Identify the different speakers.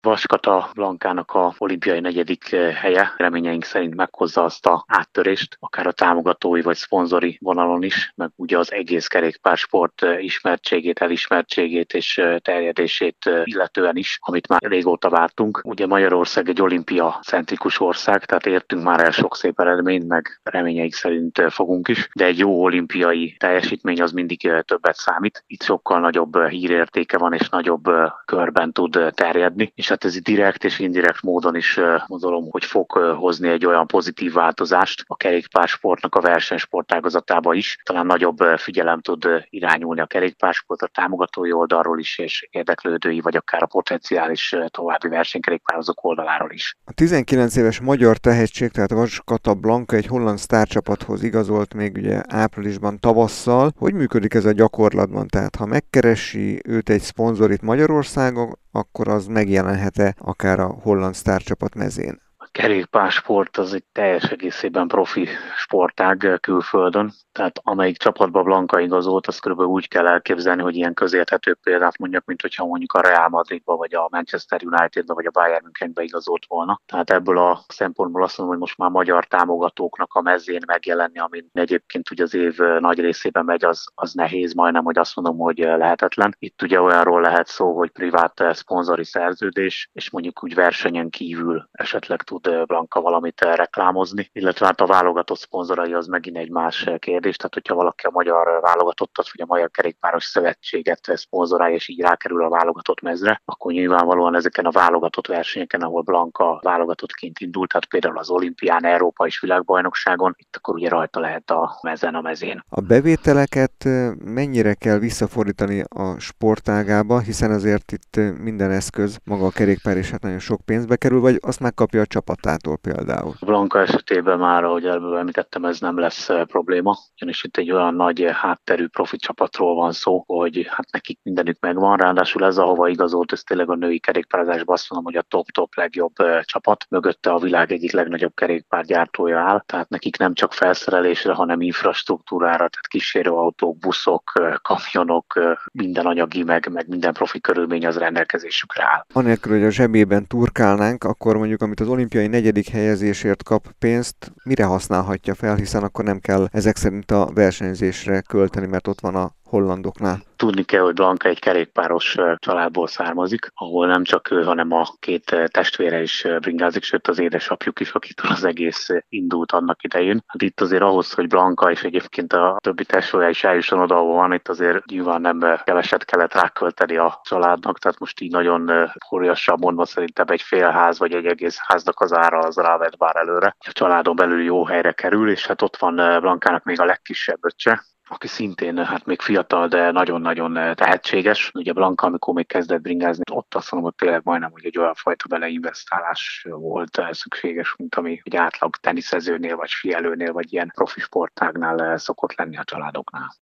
Speaker 1: Vaskata Blankának a olimpiai negyedik helye reményeink szerint meghozza azt a áttörést, akár a támogatói vagy szponzori vonalon is, meg ugye az egész kerékpársport ismertségét, elismertségét és terjedését illetően is, amit már régóta vártunk. Ugye Magyarország egy olimpia-centrikus ország, tehát értünk már el sok szép eredményt, meg reményeink szerint fogunk is, de egy jó olimpiai teljesítmény az mindig többet számít. Itt sokkal nagyobb hírértéke van és nagyobb körben tud terjedni, és hát ez direkt és indirekt módon is gondolom, hogy fog hozni egy olyan pozitív változást a kerékpársportnak a versenysport ágazatába is. Talán nagyobb figyelem tud irányulni a kerékpársport a támogatói oldalról is, és érdeklődői, vagy akár a potenciális további versenykerékpározók oldaláról is.
Speaker 2: A 19 éves magyar tehetség, tehát Vaskata Blanka egy holland sztárcsapathoz igazolt még ugye áprilisban tavasszal. Hogy működik ez a gyakorlatban? Tehát ha megkeresi őt egy szponzor itt Magyarországon, akkor az megjelenhet-e akár a holland sztárcsapat mezén?
Speaker 1: A kerékpársport az egy teljes egészében profi sportág külföldön, tehát amelyik csapatba Blanka igazolt, azt körülbelül úgy kell elképzelni, hogy ilyen közérthető példát mondjak, mint hogyha mondjuk a Real Madridba, vagy a Manchester Unitedba, vagy a Bayern Münchenbe igazolt volna. Tehát ebből a szempontból azt mondom, hogy most már magyar támogatóknak a mezén megjelenni, amin egyébként ugye az év nagy részében megy, az nehéz, majdnem, hogy azt mondom, hogy lehetetlen. Itt ugye olyanról lehet szó, hogy privát szponzori szerződés, és mondjuk úgy versenyen kívül esetleg tud Blanka valamit reklámozni, illetve hát a válogatott szponzorai az megint egy más kérdés, tehát hogyha valaki a magyar válogatottat, vagy a Magyar Kerékpáros Szövetséget szponzorálja, és így rákerül a válogatott mezre, akkor nyilvánvalóan ezeken a válogatott versenyeken, ahol Blanka válogatottként indult, tehát például az olimpián, Európa és világbajnokságon, itt akkor ugye rajta lehet a mezen a mezén.
Speaker 2: A bevételeket mennyire kell visszafordítani a sportágába, hiszen azért itt minden eszköz, maga a kerékpár is hát nagyon sok pénzbe kerül, vagy azt megkapja a csapatától például?
Speaker 1: Blanka esetében már, ahogy előbb említettem, ez nem lesz probléma, ugyanis itt egy olyan nagy hátterű profi csapatról van szó, hogy hát nekik mindenük megvan, ráadásul ez, ahova igazolt, ez tényleg a női kerékpározásban azt mondom, hogy a top-top legjobb csapat, mögötte a világ egyik legnagyobb kerékpárgyártója áll, tehát nekik nem csak felszerelésre, hanem infrastruktúrára, tehát kísérőautók, buszok, kamionok, minden anyagi, meg minden profi körülmény az rendelkezésükre áll.
Speaker 2: Anélkül, hogy a zsebében turkálnánk, akkor mondjuk, amit az olimpiai negyedik helyezésért kap pénzt, mire használhatja fel, hiszen akkor nem kell ezek szerint a versenyzésre költeni, mert ott van a hollandoknál.
Speaker 1: Tudni kell, hogy Blanka egy kerékpáros családból származik, ahol nem csak ő, hanem a két testvére is bringázik, sőt az édesapjuk is, akitől az egész indult annak idején. Hát itt azért ahhoz, hogy Blanka és egyébként a többi testvére is eljusson oda, ahol van, itt azért nyilván nem keveset kellett rákölteni a családnak, tehát most így nagyon óriásan mondva szerintem egy fél ház vagy egy egész háznak az ára az rávett bár előre. A családon belül jó helyre kerül, és hát ott van Blankának még a legkisebb öccse, aki szintén hát még fiatal, de nagyon-nagyon tehetséges. Ugye Blanka, amikor még kezdett bringázni, ott azt mondom, hogy tényleg majdnem, hogy egy olyan fajta beleinvestálás volt szükséges, mint ami egy átlag teniszezőnél, vagy fielőnél, vagy ilyen profi sportágnál szokott lenni a családoknál.